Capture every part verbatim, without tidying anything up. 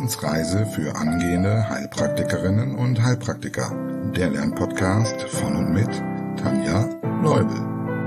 Wissensreise für angehende Heilpraktikerinnen und Heilpraktiker. Der Lernpodcast von und mit Tanja Leubel.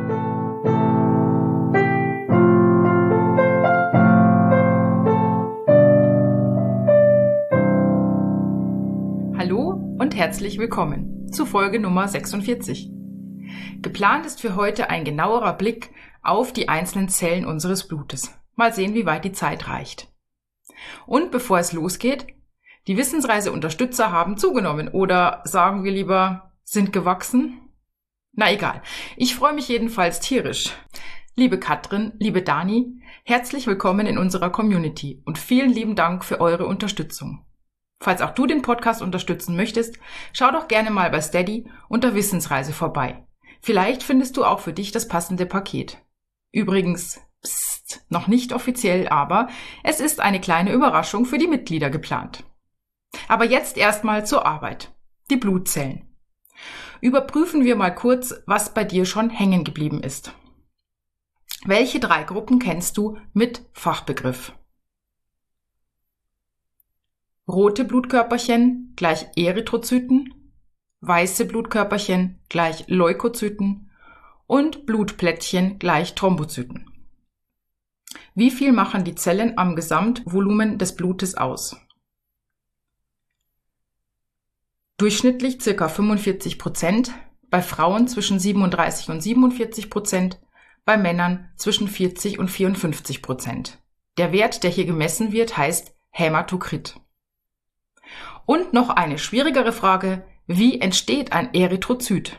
Hallo und herzlich willkommen zu Folge Nummer sechsundvierzig. Geplant ist für heute ein genauerer Blick auf die einzelnen Zellen unseres Blutes. Mal sehen, wie weit die Zeit reicht. Und bevor es losgeht, die Wissensreise-Unterstützer haben zugenommen oder sagen wir lieber, sind gewachsen? Na egal, ich freue mich jedenfalls tierisch. Liebe Katrin, liebe Dani, herzlich willkommen in unserer Community und vielen lieben Dank für eure Unterstützung. Falls auch du den Podcast unterstützen möchtest, schau doch gerne mal bei Steady unter Wissensreise vorbei. Vielleicht findest du auch für dich das passende Paket. Übrigens, psst, noch nicht offiziell, aber es ist eine kleine Überraschung für die Mitglieder geplant. Aber jetzt erstmal zur Arbeit. Die Blutzellen. Überprüfen wir mal kurz, was bei dir schon hängen geblieben ist. Welche drei Gruppen kennst du mit Fachbegriff? Rote Blutkörperchen gleich Erythrozyten, weiße Blutkörperchen gleich Leukozyten und Blutplättchen gleich Thrombozyten. Wie viel machen die Zellen am Gesamtvolumen des Blutes aus? Durchschnittlich ca. fünfundvierzig Prozent, bei Frauen zwischen siebenunddreißig und siebenundvierzig Prozent, bei Männern zwischen vierzig und vierundfünfzig Prozent. Der Wert, der hier gemessen wird, heißt Hämatokrit. Und noch eine schwierigere Frage: Wie entsteht ein Erythrozyt?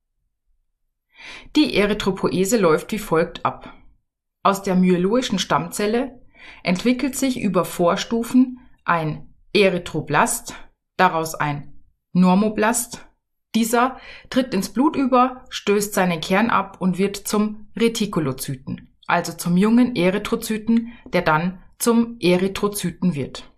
Die Erythropoese läuft wie folgt ab. Aus der myeloischen Stammzelle entwickelt sich über Vorstufen ein Erythroblast, daraus ein Normoblast. Dieser tritt ins Blut über, stößt seinen Kern ab und wird zum Retikulozyten, also zum jungen Erythrozyten, der dann zum Erythrozyten wird.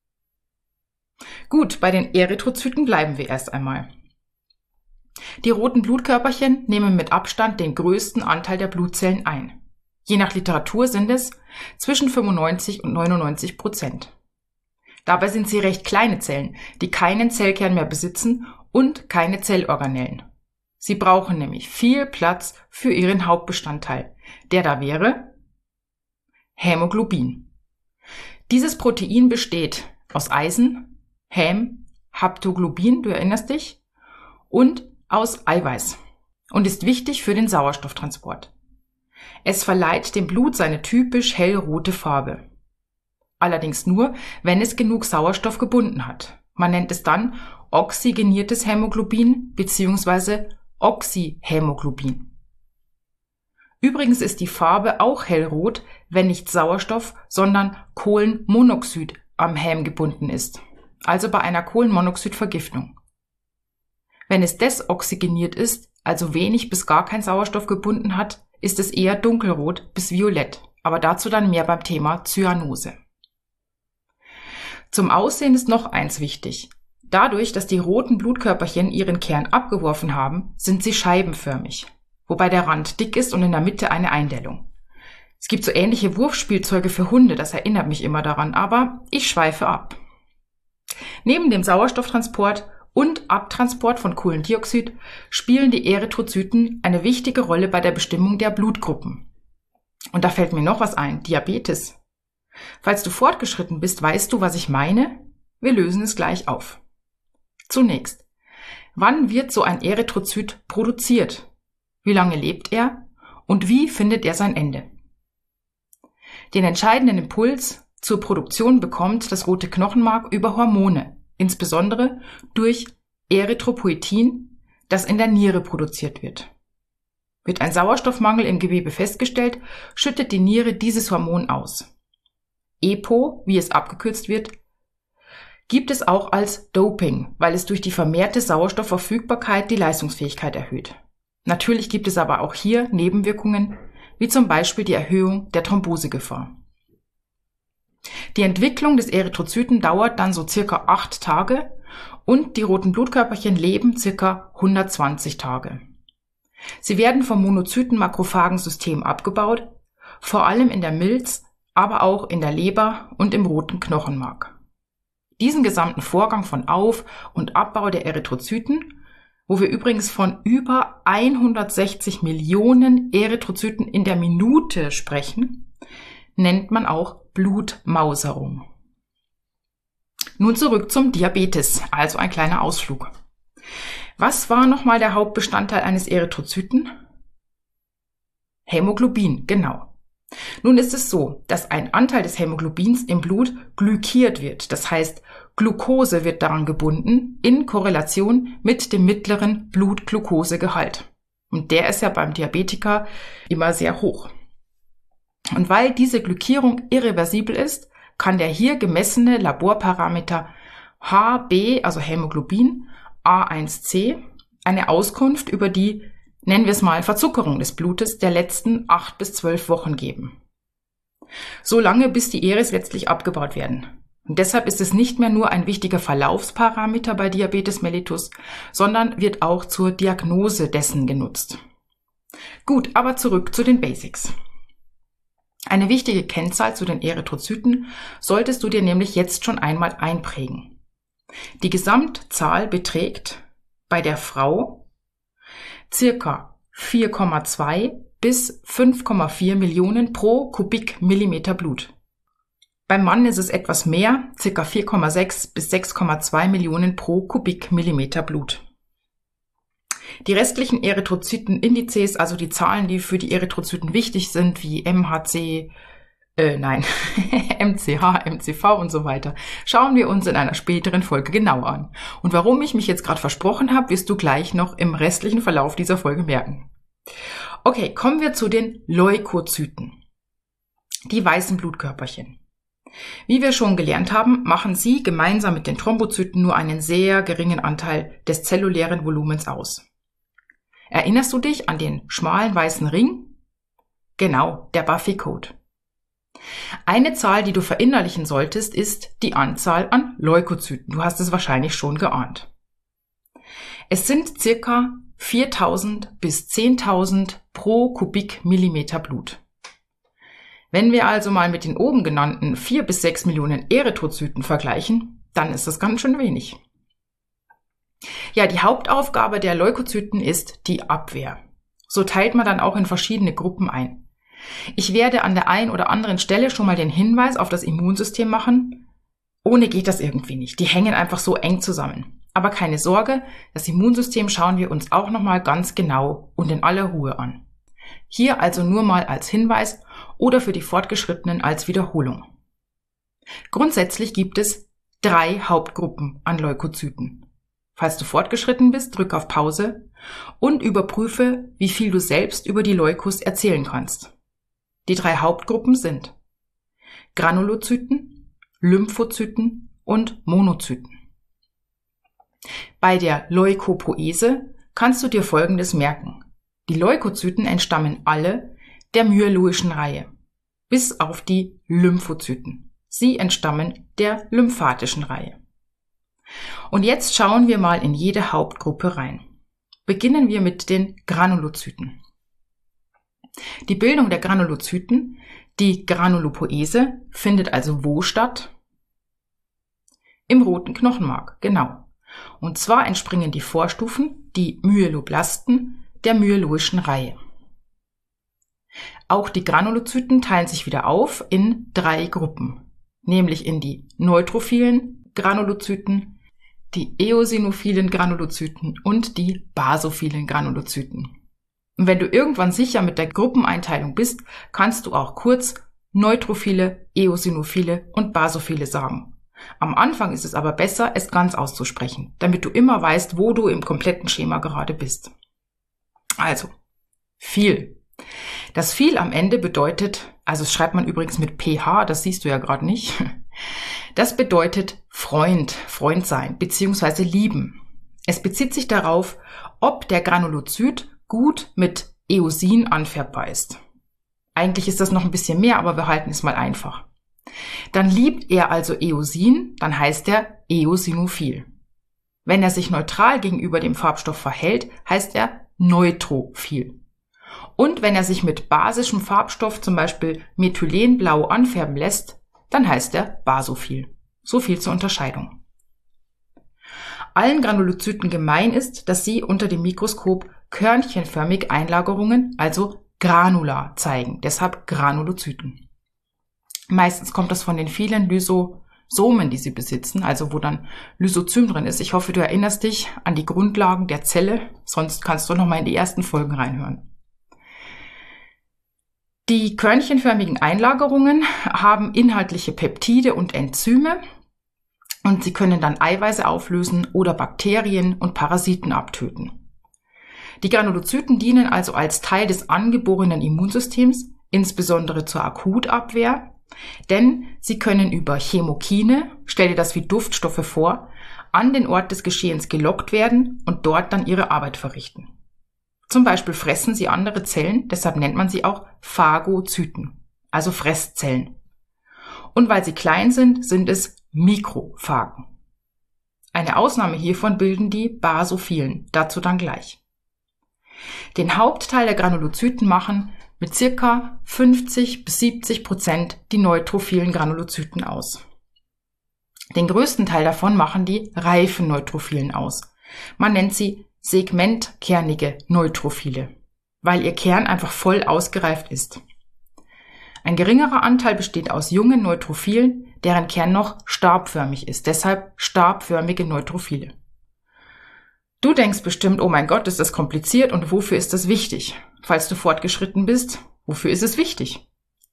Gut, bei den Erythrozyten bleiben wir erst einmal. Die roten Blutkörperchen nehmen mit Abstand den größten Anteil der Blutzellen ein. Je nach Literatur sind es zwischen fünfundneunzig und neunundneunzig Prozent. Dabei sind sie recht kleine Zellen, die keinen Zellkern mehr besitzen und keine Zellorganellen. Sie brauchen nämlich viel Platz für ihren Hauptbestandteil, der da wäre Hämoglobin. Dieses Protein besteht aus Eisen, Häm, Haptoglobin, du erinnerst dich, und aus Eiweiß und ist wichtig für den Sauerstofftransport. Es verleiht dem Blut seine typisch hellrote Farbe. Allerdings nur, wenn es genug Sauerstoff gebunden hat. Man nennt es dann oxygeniertes Hämoglobin bzw. Oxyhämoglobin. Übrigens ist die Farbe auch hellrot, wenn nicht Sauerstoff, sondern Kohlenmonoxid am Häm gebunden ist, also bei einer Kohlenmonoxidvergiftung. Wenn es desoxygeniert ist, also wenig bis gar kein Sauerstoff gebunden hat, ist es eher dunkelrot bis violett, aber dazu dann mehr beim Thema Zyanose. Zum Aussehen ist noch eins wichtig. Dadurch, dass die roten Blutkörperchen ihren Kern abgeworfen haben, sind sie scheibenförmig, wobei der Rand dick ist und in der Mitte eine Eindellung. Es gibt so ähnliche Wurfspielzeuge für Hunde, das erinnert mich immer daran, aber ich schweife ab. Neben dem Sauerstofftransport und Abtransport von Kohlendioxid spielen die Erythrozyten eine wichtige Rolle bei der Bestimmung der Blutgruppen. Und da fällt mir noch was ein: Diabetes. Falls du fortgeschritten bist, weißt du, was ich meine? Wir lösen es gleich auf. Zunächst: Wann wird so ein Erythrozyt produziert? Wie lange lebt er? Und wie findet er sein Ende? Den entscheidenden Impuls zur Produktion bekommt das rote Knochenmark über Hormone, insbesondere durch Erythropoietin, das in der Niere produziert wird. Wird ein Sauerstoffmangel im Gewebe festgestellt, schüttet die Niere dieses Hormon aus. E P O, wie es abgekürzt wird, gibt es auch als Doping, weil es durch die vermehrte Sauerstoffverfügbarkeit die Leistungsfähigkeit erhöht. Natürlich gibt es aber auch hier Nebenwirkungen, wie zum Beispiel die Erhöhung der Thrombosegefahr. Die Entwicklung des Erythrozyten dauert dann so circa acht Tage und die roten Blutkörperchen leben circa hundertzwanzig Tage. Sie werden vom Monozyten-Makrophagensystem abgebaut, vor allem in der Milz, aber auch in der Leber und im roten Knochenmark. Diesen gesamten Vorgang von Auf- und Abbau der Erythrozyten, wo wir übrigens von über hundertsechzig Millionen Erythrozyten in der Minute sprechen, nennt man auch Blutmauserung. Nun zurück zum Diabetes, also ein kleiner Ausflug. Was war nochmal der Hauptbestandteil eines Erythrozyten? Hämoglobin, genau. Nun ist es so, dass ein Anteil des Hämoglobins im Blut glykiert wird. Das heißt, Glucose wird daran gebunden in Korrelation mit dem mittleren Blutglukosegehalt. Und der ist ja beim Diabetiker immer sehr hoch. Und weil diese Glykierung irreversibel ist, kann der hier gemessene Laborparameter H B, also Hämoglobin, A eins C, eine Auskunft über die, nennen wir es mal, Verzuckerung des Blutes der letzten acht bis zwölf Wochen geben. So lange, bis die Eris letztlich abgebaut werden. Und deshalb ist es nicht mehr nur ein wichtiger Verlaufsparameter bei Diabetes mellitus, sondern wird auch zur Diagnose dessen genutzt. Gut, aber zurück zu den Basics. Eine wichtige Kennzahl zu den Erythrozyten solltest du dir nämlich jetzt schon einmal einprägen. Die Gesamtzahl beträgt bei der Frau circa vier Komma zwei bis fünf Komma vier Millionen pro Kubikmillimeter Blut. Beim Mann ist es etwas mehr, circa vier Komma sechs bis sechs Komma zwei Millionen pro Kubikmillimeter Blut. Die restlichen Erythrozytenindizes, also die Zahlen, die für die Erythrozyten wichtig sind, wie M H C, äh, nein, M C H, M C V und so weiter, schauen wir uns in einer späteren Folge genauer an. Und warum ich mich jetzt gerade versprochen habe, wirst du gleich noch im restlichen Verlauf dieser Folge merken. Okay, kommen wir zu den Leukozyten, die weißen Blutkörperchen. Wie wir schon gelernt haben, machen sie gemeinsam mit den Thrombozyten nur einen sehr geringen Anteil des zellulären Volumens aus. Erinnerst du dich an den schmalen weißen Ring? Genau, der Buffy-Code. Eine Zahl, die du verinnerlichen solltest, ist die Anzahl an Leukozyten. Du hast es wahrscheinlich schon geahnt. Es sind circa viertausend bis zehntausend pro Kubikmillimeter Blut. Wenn wir also mal mit den oben genannten vier bis sechs Millionen Erythrozyten vergleichen, dann ist das ganz schön wenig. Ja, die Hauptaufgabe der Leukozyten ist die Abwehr. So teilt man dann auch in verschiedene Gruppen ein. Ich werde an der einen oder anderen Stelle schon mal den Hinweis auf das Immunsystem machen. Ohne geht das irgendwie nicht. Die hängen einfach so eng zusammen. Aber keine Sorge, das Immunsystem schauen wir uns auch nochmal ganz genau und in aller Ruhe an. Hier also nur mal als Hinweis oder für die Fortgeschrittenen als Wiederholung. Grundsätzlich gibt es drei Hauptgruppen an Leukozyten. Falls du fortgeschritten bist, drück auf Pause und überprüfe, wie viel du selbst über die Leukos erzählen kannst. Die drei Hauptgruppen sind Granulozyten, Lymphozyten und Monozyten. Bei der Leukopoese kannst du dir Folgendes merken. Die Leukozyten entstammen alle der myeloischen Reihe, bis auf die Lymphozyten. Sie entstammen der lymphatischen Reihe. Und jetzt schauen wir mal in jede Hauptgruppe rein. Beginnen wir mit den Granulozyten. Die Bildung der Granulozyten, die Granulopoese, findet also wo statt? Im roten Knochenmark, genau. Und zwar entspringen die Vorstufen, die Myeloblasten, der myeloischen Reihe. Auch die Granulozyten teilen sich wieder auf in drei Gruppen, nämlich in die neutrophilen Granulozyten, die eosinophilen Granulozyten und die basophilen Granulozyten. Und wenn du irgendwann sicher mit der Gruppeneinteilung bist, kannst du auch kurz neutrophile, eosinophile und basophile sagen. Am Anfang ist es aber besser, es ganz auszusprechen, damit du immer weißt, wo du im kompletten Schema gerade bist. Also, viel. Das viel am Ende bedeutet, also das schreibt man übrigens mit pH, das siehst du ja gerade nicht, das bedeutet Freund, Freund sein, beziehungsweise lieben. Es bezieht sich darauf, ob der Granulozyt gut mit Eosin anfärbbar ist. Eigentlich ist das noch ein bisschen mehr, aber wir halten es mal einfach. Dann liebt er also Eosin, dann heißt er eosinophil. Wenn er sich neutral gegenüber dem Farbstoff verhält, heißt er neutrophil. Und wenn er sich mit basischem Farbstoff, zum Beispiel Methylenblau, anfärben lässt, dann heißt er basophil. So viel zur Unterscheidung. Allen Granulozyten gemein ist, dass sie unter dem Mikroskop körnchenförmig Einlagerungen, also Granula, zeigen, deshalb Granulozyten. Meistens kommt das von den vielen Lysosomen, die sie besitzen, also wo dann Lysozym drin ist. Ich hoffe, du erinnerst dich an die Grundlagen der Zelle, sonst kannst du noch mal in die ersten Folgen reinhören. Die körnchenförmigen Einlagerungen haben inhaltliche Peptide und Enzyme und sie können dann Eiweiße auflösen oder Bakterien und Parasiten abtöten. Die Granulozyten dienen also als Teil des angeborenen Immunsystems, insbesondere zur Akutabwehr, denn sie können über Chemokine, stell dir das wie Duftstoffe vor, an den Ort des Geschehens gelockt werden und dort dann ihre Arbeit verrichten. Zum Beispiel fressen sie andere Zellen, deshalb nennt man sie auch Phagozyten, also Fresszellen. Und weil sie klein sind, sind es Mikrophagen. Eine Ausnahme hiervon bilden die Basophilen, dazu dann gleich. Den Hauptteil der Granulozyten machen mit circa fünfzig bis siebzig Prozent die neutrophilen Granulozyten aus. Den größten Teil davon machen die reifen Neutrophilen aus. Man nennt sie segmentkernige Neutrophile, weil ihr Kern einfach voll ausgereift ist. Ein geringerer Anteil besteht aus jungen Neutrophilen, deren Kern noch stabförmig ist, deshalb stabförmige Neutrophile. Du denkst bestimmt, oh mein Gott, ist das kompliziert und wofür ist das wichtig? Falls du fortgeschritten bist, wofür ist es wichtig?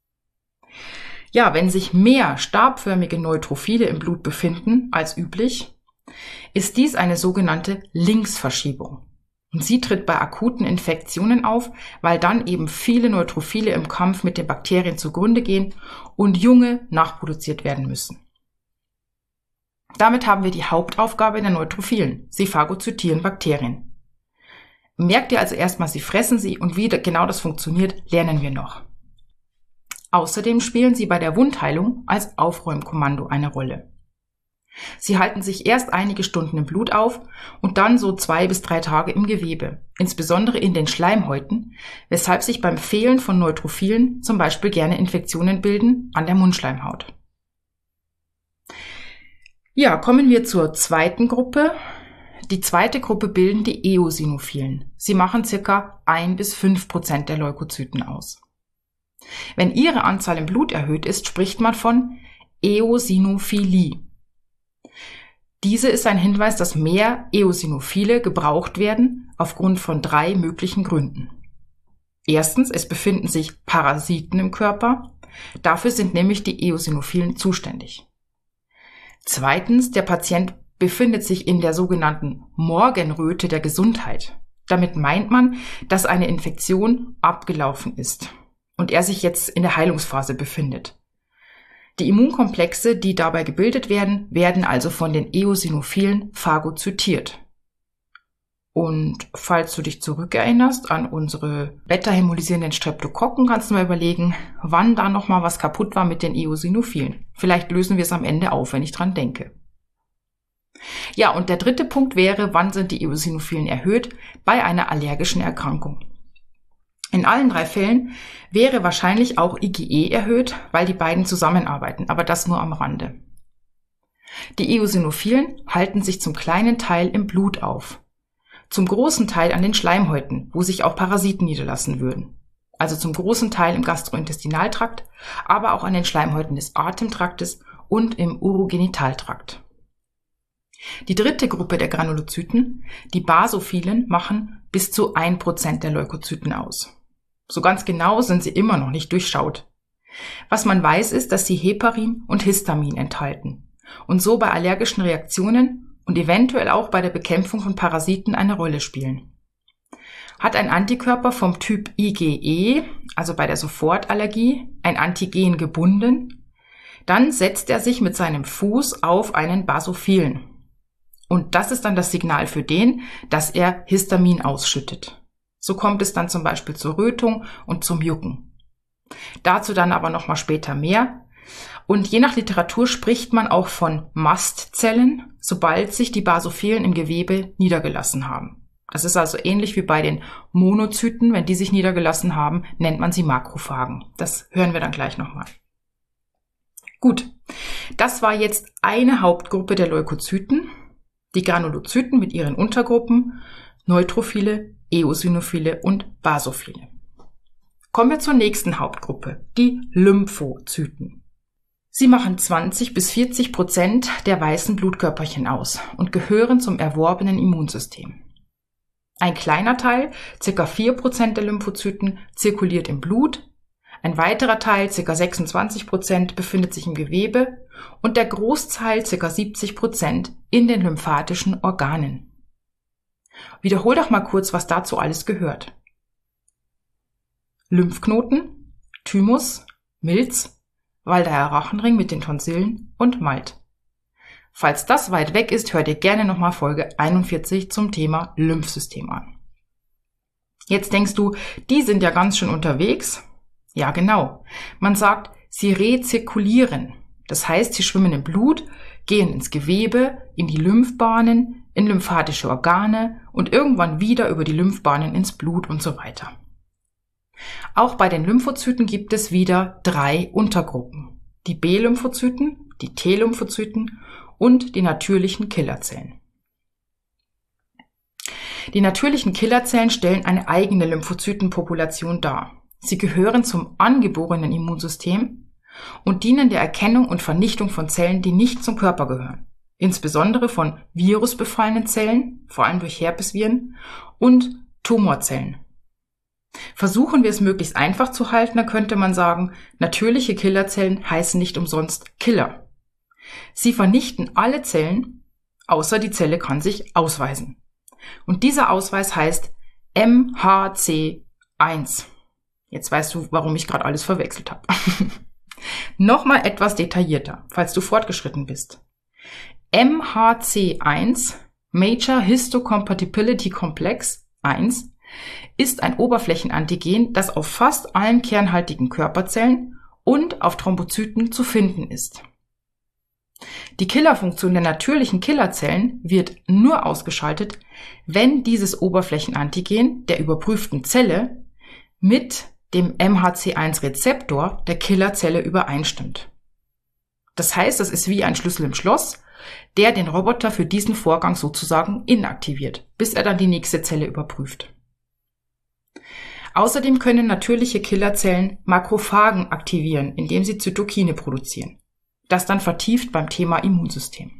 Ja, wenn sich mehr stabförmige Neutrophile im Blut befinden als üblich, ist dies eine sogenannte Linksverschiebung. Und sie tritt bei akuten Infektionen auf, weil dann eben viele Neutrophile im Kampf mit den Bakterien zugrunde gehen und junge nachproduziert werden müssen. Damit haben wir die Hauptaufgabe der Neutrophilen. Sie phagozytieren Bakterien. Merkt ihr also erstmal, sie fressen sie und wie genau das funktioniert, lernen wir noch. Außerdem spielen sie bei der Wundheilung als Aufräumkommando eine Rolle. Sie halten sich erst einige Stunden im Blut auf und dann so zwei bis drei Tage im Gewebe, insbesondere in den Schleimhäuten, weshalb sich beim Fehlen von Neutrophilen zum Beispiel gerne Infektionen bilden an der Mundschleimhaut. Ja, kommen wir zur zweiten Gruppe. Die zweite Gruppe bilden die Eosinophilen. Sie machen circa ein bis fünf Prozent der Leukozyten aus. Wenn ihre Anzahl im Blut erhöht ist, spricht man von Eosinophilie. Diese ist ein Hinweis, dass mehr Eosinophile gebraucht werden, aufgrund von drei möglichen Gründen. Erstens, es befinden sich Parasiten im Körper. Dafür sind nämlich die Eosinophilen zuständig. Zweitens, der Patient befindet sich in der sogenannten Morgenröte der Gesundheit. Damit meint man, dass eine Infektion abgelaufen ist und er sich jetzt in der Heilungsphase befindet. Die Immunkomplexe, die dabei gebildet werden, werden also von den Eosinophilen phagozytiert. Und falls du dich zurückerinnerst an unsere beta-hämolysierenden Streptokokken, kannst du mal überlegen, wann da nochmal was kaputt war mit den Eosinophilen. Vielleicht lösen wir es am Ende auf, wenn ich dran denke. Ja, und der dritte Punkt wäre, wann sind die Eosinophilen erhöht? Bei einer allergischen Erkrankung. In allen drei Fällen wäre wahrscheinlich auch IgE erhöht, weil die beiden zusammenarbeiten, aber das nur am Rande. Die Eosinophilen halten sich zum kleinen Teil im Blut auf, zum großen Teil an den Schleimhäuten, wo sich auch Parasiten niederlassen würden, also zum großen Teil im Gastrointestinaltrakt, aber auch an den Schleimhäuten des Atemtraktes und im Urogenitaltrakt. Die dritte Gruppe der Granulozyten, die Basophilen, machen bis zu ein Prozent der Leukozyten aus. So ganz genau sind sie immer noch nicht durchschaut. Was man weiß, ist, dass sie Heparin und Histamin enthalten und so bei allergischen Reaktionen und eventuell auch bei der Bekämpfung von Parasiten eine Rolle spielen. Hat ein Antikörper vom Typ IgE, also bei der Sofortallergie, ein Antigen gebunden, dann setzt er sich mit seinem Fuß auf einen Basophilen. Und das ist dann das Signal für den, dass er Histamin ausschüttet. So kommt es dann zum Beispiel zur Rötung und zum Jucken. Dazu dann aber nochmal später mehr. Und je nach Literatur spricht man auch von Mastzellen, sobald sich die Basophilen im Gewebe niedergelassen haben. Das ist also ähnlich wie bei den Monozyten. Wenn die sich niedergelassen haben, nennt man sie Makrophagen. Das hören wir dann gleich nochmal. Gut, Das war jetzt eine Hauptgruppe der Leukozyten, die Granulozyten mit ihren Untergruppen, Neutrophile, Eosinophile und Basophile. Kommen wir zur nächsten Hauptgruppe, die Lymphozyten. Sie machen zwanzig bis vierzig Prozent der weißen Blutkörperchen aus und gehören zum erworbenen Immunsystem. Ein kleiner Teil, ca. vier Prozent der Lymphozyten, zirkuliert im Blut, ein weiterer Teil, ca. sechsundzwanzig Prozent, befindet sich im Gewebe und der Großteil, ca. siebzig Prozent, in den lymphatischen Organen. Wiederhol doch mal kurz, was dazu alles gehört. Lymphknoten, Thymus, Milz, Waldeyer Rachenring mit den Tonsillen und Malt. Falls das weit weg ist, hör dir gerne nochmal Folge einundvierzig zum Thema Lymphsystem an. Jetzt denkst du, die sind ja ganz schön unterwegs. Ja, genau. Man sagt, sie rezirkulieren. Das heißt, sie schwimmen im Blut, gehen ins Gewebe, in die Lymphbahnen, in lymphatische Organe und irgendwann wieder über die Lymphbahnen ins Blut und so weiter. Auch bei den Lymphozyten gibt es wieder drei Untergruppen. Die B-Lymphozyten, die T-Lymphozyten und die natürlichen Killerzellen. Die natürlichen Killerzellen stellen eine eigene Lymphozytenpopulation dar. Sie gehören zum angeborenen Immunsystem und dienen der Erkennung und Vernichtung von Zellen, die nicht zum Körper gehören. Insbesondere von virusbefallenen Zellen, vor allem durch Herpesviren, und Tumorzellen. Versuchen wir es möglichst einfach zu halten, dann könnte man sagen, natürliche Killerzellen heißen nicht umsonst Killer. Sie vernichten alle Zellen, außer die Zelle kann sich ausweisen. Und dieser Ausweis heißt M H C eins. Jetzt weißt du, warum ich gerade alles verwechselt habe. Nochmal etwas detaillierter, falls du fortgeschritten bist. M H C eins, Major Histocompatibility Complex eins, ist ein Oberflächenantigen, das auf fast allen kernhaltigen Körperzellen und auf Thrombozyten zu finden ist. Die Killerfunktion der natürlichen Killerzellen wird nur ausgeschaltet, wenn dieses Oberflächenantigen der überprüften Zelle mit dem M H C eins Rezeptor der Killerzelle übereinstimmt. Das heißt, es ist wie ein Schlüssel im Schloss, der den Roboter für diesen Vorgang sozusagen inaktiviert, bis er dann die nächste Zelle überprüft. Außerdem können natürliche Killerzellen Makrophagen aktivieren, indem sie Zytokine produzieren. Das dann vertieft beim Thema Immunsystem.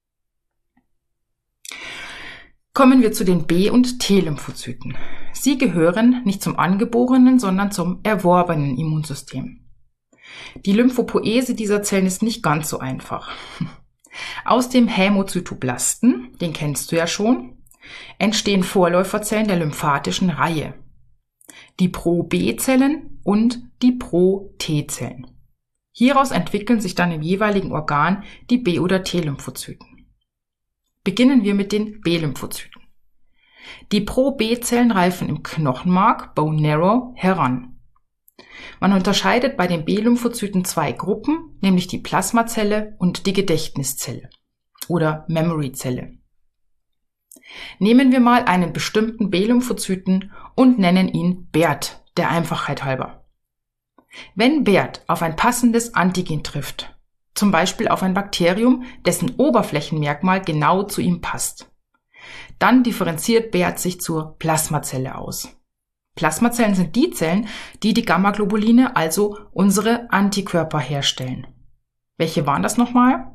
Kommen wir zu den B- und T-Lymphozyten. Sie gehören nicht zum angeborenen, sondern zum erworbenen Immunsystem. Die Lymphopoese dieser Zellen ist nicht ganz so einfach. Aus dem Hämozytoblasten, den kennst du ja schon, entstehen Vorläuferzellen der lymphatischen Reihe. Die Pro-B-Zellen und die Pro-T-Zellen. Hieraus entwickeln sich dann im jeweiligen Organ die B- oder T-Lymphozyten. Beginnen wir mit den B-Lymphozyten. Die Pro-B-Zellen reifen im Knochenmark, Bone Marrow, heran. Man unterscheidet bei den B-Lymphozyten zwei Gruppen, nämlich die Plasmazelle und die Gedächtniszelle oder Memoryzelle. Nehmen wir mal einen bestimmten B-Lymphozyten und nennen ihn Bert, der Einfachheit halber. Wenn Bert auf ein passendes Antigen trifft, zum Beispiel auf ein Bakterium, dessen Oberflächenmerkmal genau zu ihm passt, dann differenziert Bert sich zur Plasmazelle aus. Plasmazellen sind die Zellen, die die Gammaglobuline, also unsere Antikörper, herstellen. Welche waren das nochmal?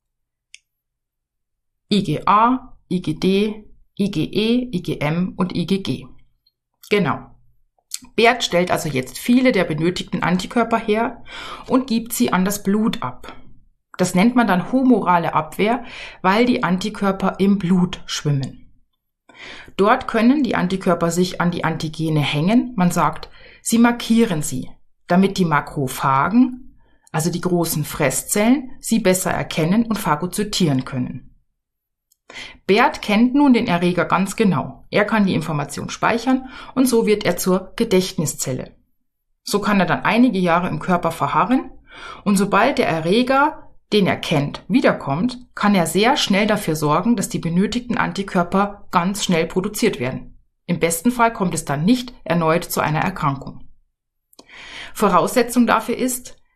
IgA, IgD, IgE, IgM und IgG. Genau. Bert stellt also jetzt viele der benötigten Antikörper her und gibt sie an das Blut ab. Das nennt man dann humorale Abwehr, weil die Antikörper im Blut schwimmen. Dort können die Antikörper sich an die Antigene hängen. Man sagt, sie markieren sie, damit die Makrophagen, also die großen Fresszellen, sie besser erkennen und phagozytieren können. Bert kennt nun den Erreger ganz genau. Er kann die Information speichern und so wird er zur Gedächtniszelle. So kann er dann einige Jahre im Körper verharren und sobald der Erreger, den er kennt, wiederkommt, kann er sehr schnell dafür sorgen, dass die benötigten Antikörper ganz schnell produziert werden. Im besten Fall kommt es dann nicht erneut zu einer Erkrankung. Voraussetzung dafür ist,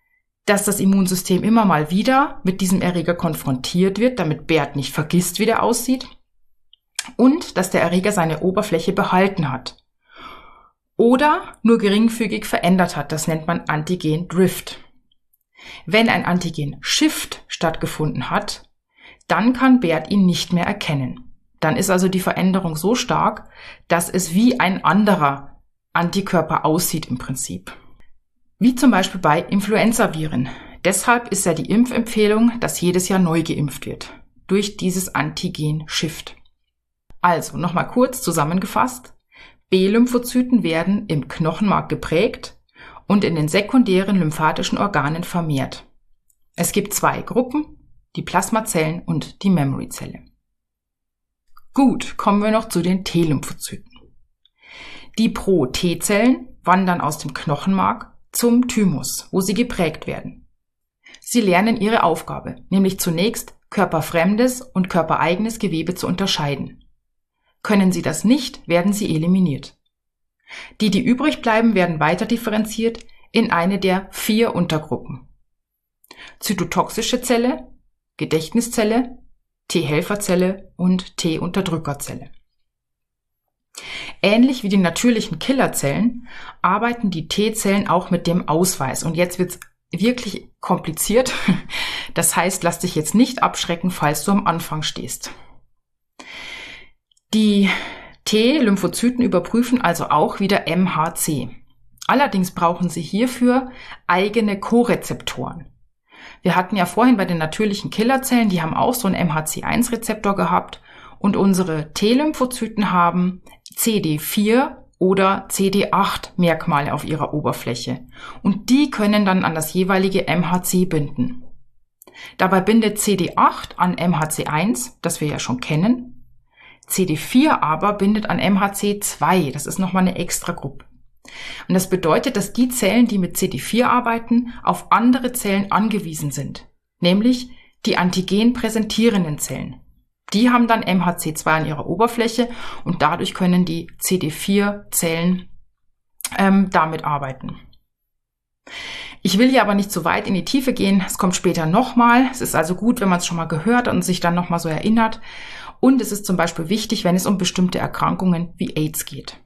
dass das Immunsystem immer mal wieder mit diesem Erreger konfrontiert wird, damit Bert nicht vergisst, wie der aussieht, und dass der Erreger seine Oberfläche behalten hat oder nur geringfügig verändert hat. Das nennt man Antigen-Drift. Wenn ein Antigen-Shift stattgefunden hat, dann kann Bert ihn nicht mehr erkennen. Dann ist also die Veränderung so stark, dass es wie ein anderer Antikörper aussieht im Prinzip. Wie zum Beispiel bei Influenzaviren. Deshalb ist ja die Impfempfehlung, dass jedes Jahr neu geimpft wird. Durch dieses Antigen-Shift. Also, nochmal kurz zusammengefasst. B-Lymphozyten werden im Knochenmark geprägt und in den sekundären lymphatischen Organen vermehrt. Es gibt zwei Gruppen, die Plasmazellen und die Memoryzelle. Gut, kommen wir noch zu den T-Lymphozyten. Die Pro-T-Zellen wandern aus dem Knochenmark zum Thymus, wo sie geprägt werden. Sie lernen ihre Aufgabe, nämlich zunächst körperfremdes und körpereigenes Gewebe zu unterscheiden. Können sie das nicht, werden sie eliminiert. Die, die übrig bleiben, werden weiter differenziert in eine der vier Untergruppen. Zytotoxische Zelle, Gedächtniszelle, T-Helferzelle und T-Unterdrückerzelle. Ähnlich wie die natürlichen Killerzellen arbeiten die T-Zellen auch mit dem Ausweis. Und jetzt wird's wirklich kompliziert. Das heißt, lass dich jetzt nicht abschrecken, falls du am Anfang stehst. Die T-Lymphozyten überprüfen also auch wieder M H C. Allerdings brauchen sie hierfür eigene Korezeptoren. Wir hatten ja vorhin bei den natürlichen Killerzellen, die haben auch so einen M H C eins Rezeptor gehabt und unsere T-Lymphozyten haben C D vier oder C D acht Merkmale auf ihrer Oberfläche und die können dann an das jeweilige M H C binden. Dabei bindet C D acht an M H C eins, das wir ja schon kennen. C D vier aber bindet an M H C zwei, das ist nochmal eine Extragruppe. Und das bedeutet, dass die Zellen, die mit C D vier arbeiten, auf andere Zellen angewiesen sind, nämlich die antigenpräsentierenden Zellen. Die haben dann M H C zwei an ihrer Oberfläche und dadurch können die C D vier Zellen ähm, damit arbeiten. Ich will hier aber nicht so weit in die Tiefe gehen, es kommt später nochmal. Es ist also gut, wenn man es schon mal gehört und sich dann nochmal so erinnert. Und es ist zum Beispiel wichtig, wenn es um bestimmte Erkrankungen wie AIDS geht.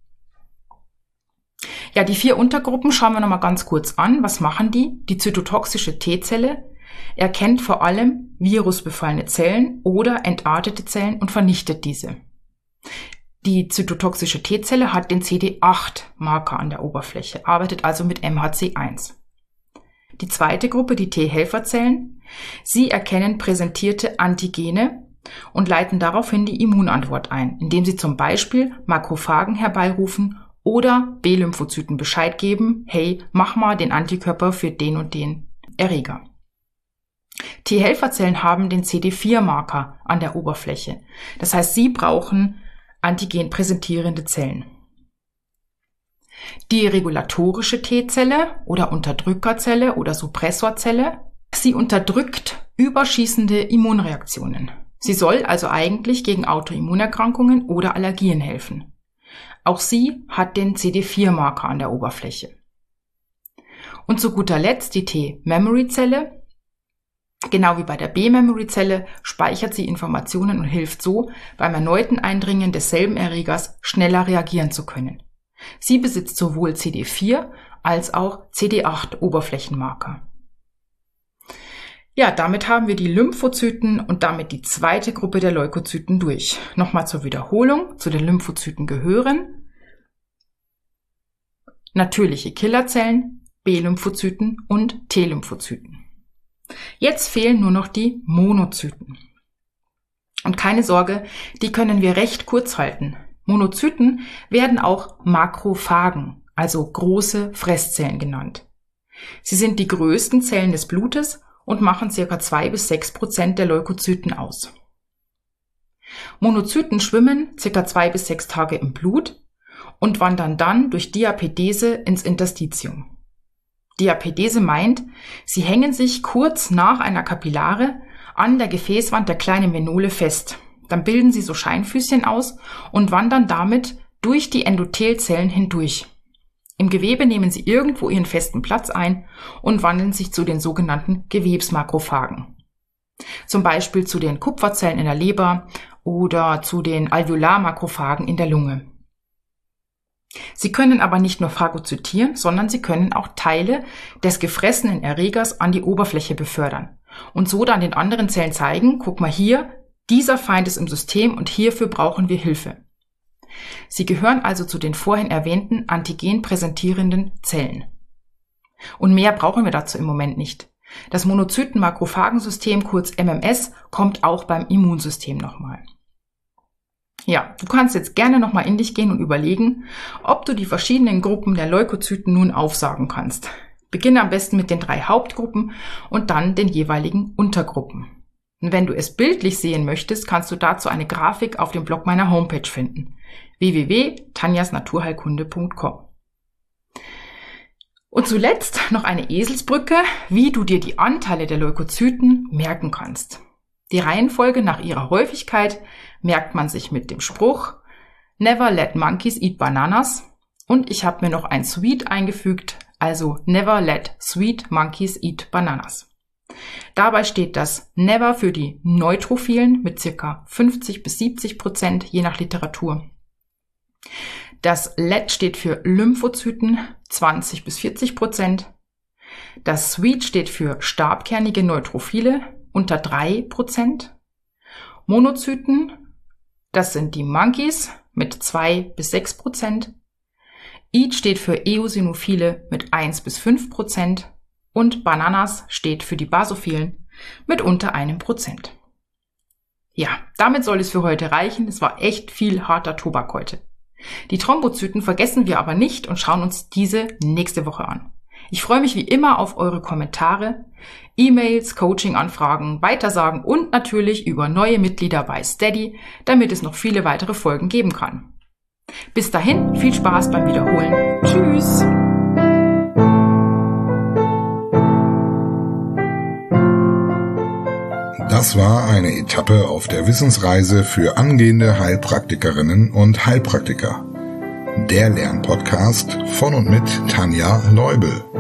Ja, die vier Untergruppen schauen wir nochmal ganz kurz an. Was machen die? Die zytotoxische T-Zelle erkennt vor allem virusbefallene Zellen oder entartete Zellen und vernichtet diese. Die zytotoxische T-Zelle hat den C D acht Marker an der Oberfläche, arbeitet also mit M H C eins. Die zweite Gruppe, die T-Helferzellen, sie erkennen präsentierte Antigene und leiten daraufhin die Immunantwort ein, indem sie zum Beispiel Makrophagen herbeirufen oder B-Lymphozyten Bescheid geben, hey, mach mal den Antikörper für den und den Erreger. T-Helferzellen haben den C D vier Marker an der Oberfläche. Das heißt, sie brauchen antigenpräsentierende Zellen. Die regulatorische T-Zelle oder Unterdrückerzelle oder Suppressorzelle, sie unterdrückt überschießende Immunreaktionen. Sie soll also eigentlich gegen Autoimmunerkrankungen oder Allergien helfen. Auch sie hat den C D vier Marker an der Oberfläche. Und zu guter Letzt die T-Memory-Zelle. Genau wie bei der B-Memory-Zelle speichert sie Informationen und hilft so, beim erneuten Eindringen desselben Erregers schneller reagieren zu können. Sie besitzt sowohl C D vier als auch C D acht Oberflächenmarker. Ja, damit haben wir die Lymphozyten und damit die zweite Gruppe der Leukozyten durch. Nochmal zur Wiederholung. Zu den Lymphozyten gehören natürliche Killerzellen, B-Lymphozyten und T-Lymphozyten. Jetzt fehlen nur noch die Monozyten. Und keine Sorge, die können wir recht kurz halten. Monozyten werden auch Makrophagen, also große Fresszellen genannt. Sie sind die größten Zellen des Blutes und machen ca. zwei bis sechs Prozent der Leukozyten aus. Monozyten schwimmen ca. zwei bis sechs Tage im Blut und wandern dann durch Diapedese ins Interstitium. Diapedese meint, sie hängen sich kurz nach einer Kapillare an der Gefäßwand der kleinen Venule fest. Dann bilden sie so Scheinfüßchen aus und wandern damit durch die Endothelzellen hindurch. Im Gewebe nehmen sie irgendwo ihren festen Platz ein und wandeln sich zu den sogenannten Gewebsmakrophagen. Zum Beispiel zu den Kupferzellen in der Leber oder zu den Alveolarmakrophagen in der Lunge. Sie können aber nicht nur phagozytieren, sondern sie können auch Teile des gefressenen Erregers an die Oberfläche befördern und so dann den anderen Zellen zeigen, guck mal hier, dieser Feind ist im System und hierfür brauchen wir Hilfe. Sie gehören also zu den vorhin erwähnten antigenpräsentierenden Zellen. Und mehr brauchen wir dazu im Moment nicht. Das Monozyten-Makrophagensystem, kurz M M S, kommt auch beim Immunsystem nochmal. Ja, du kannst jetzt gerne nochmal in dich gehen und überlegen, ob du die verschiedenen Gruppen der Leukozyten nun aufsagen kannst. Beginne am besten mit den drei Hauptgruppen und dann den jeweiligen Untergruppen. Und wenn du es bildlich sehen möchtest, kannst du dazu eine Grafik auf dem Blog meiner Homepage finden. w w w punkt tanjas naturheilkunde punkt com. Und zuletzt noch eine Eselsbrücke, wie du dir die Anteile der Leukozyten merken kannst. Die Reihenfolge nach ihrer Häufigkeit merkt man sich mit dem Spruch Never let monkeys eat bananas und ich habe mir noch ein Sweet eingefügt, also Never let sweet monkeys eat bananas. Dabei steht das Never für die Neutrophilen mit ca. fünfzig bis siebzig Prozent je nach Literatur. Das Let steht für Lymphozyten, zwanzig bis vierzig Prozent. Das Sweet steht für stabkernige Neutrophile, unter drei Prozent. Monozyten, das sind die Monkeys mit zwei bis sechs Prozent. Eat steht für Eosinophile mit eins bis fünf Prozent. Und Bananas steht für die Basophilen mit unter einem Prozent. Ja, damit soll es für heute reichen. Es war echt viel harter Tobak heute. Die Thrombozyten vergessen wir aber nicht und schauen uns diese nächste Woche an. Ich freue mich wie immer auf eure Kommentare, E-Mails, Coaching-Anfragen, Weitersagen und natürlich über neue Mitglieder bei Steady, damit es noch viele weitere Folgen geben kann. Bis dahin, viel Spaß beim Wiederholen. Tschüss! Das war eine Etappe auf der Wissensreise für angehende Heilpraktikerinnen und Heilpraktiker. Der Lernpodcast von und mit Tanja Leubel.